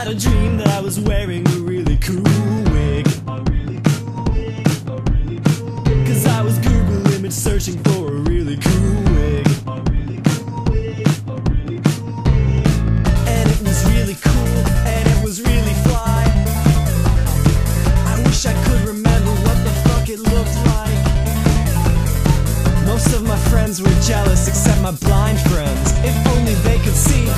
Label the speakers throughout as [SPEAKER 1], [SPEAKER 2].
[SPEAKER 1] had a dream that I was wearing a really cool wig. Cause I was Google image searching for a really cool wig. And it was really cool, and it was really fly. I wish I could remember what the fuck it looked like. Most of my friends were jealous, except my blind friends. If only they could see.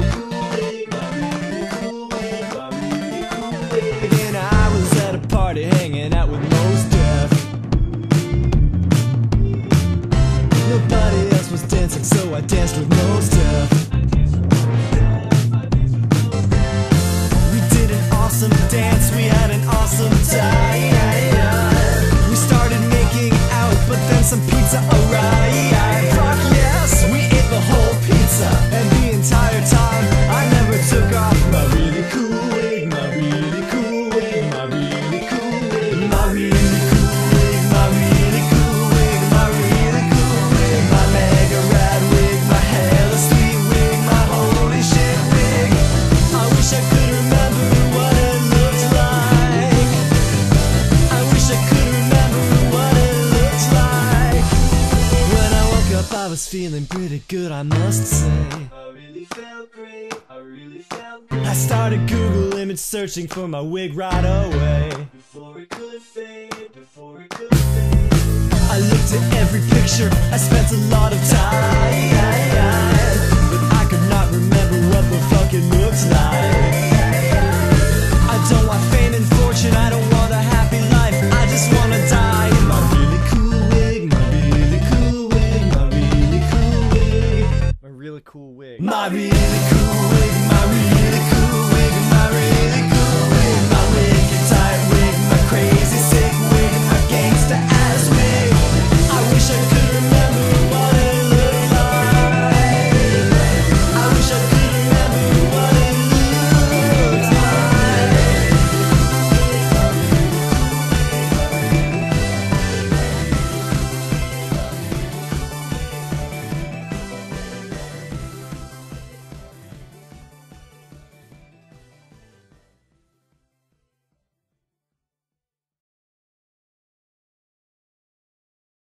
[SPEAKER 1] And I was at a party hanging out with Mos Def. Nobody else was dancing, so I danced with Mos Def. We did an awesome dance, we had an awesome time. We started making out, but then some pizza arrived. Fuck yes, we ate the whole pizza. And the entire time, I never took off my really cool wig, my really cool wig, my really cool wig, my really cool wig, my really cool wig, my really cool wig, my mega rad wig, my hella sweet wig, my holy shit wig. I wish I could remember what it looked like. I wish I could remember what it looked like. When I woke up I was feeling pretty good, I must say. I really felt great, I really felt great. I started Google image searching for my wig right away. Before it could fade, before it could fade. I looked at every picture, I spent a lot of time, but I could not remember what the fuck it looked like. I don't want fame and fortune, I don't want a happy life, I just wanna die in my really cool wig, my really cool wig, my really cool wig, my really cool wig, my really cool wig, my really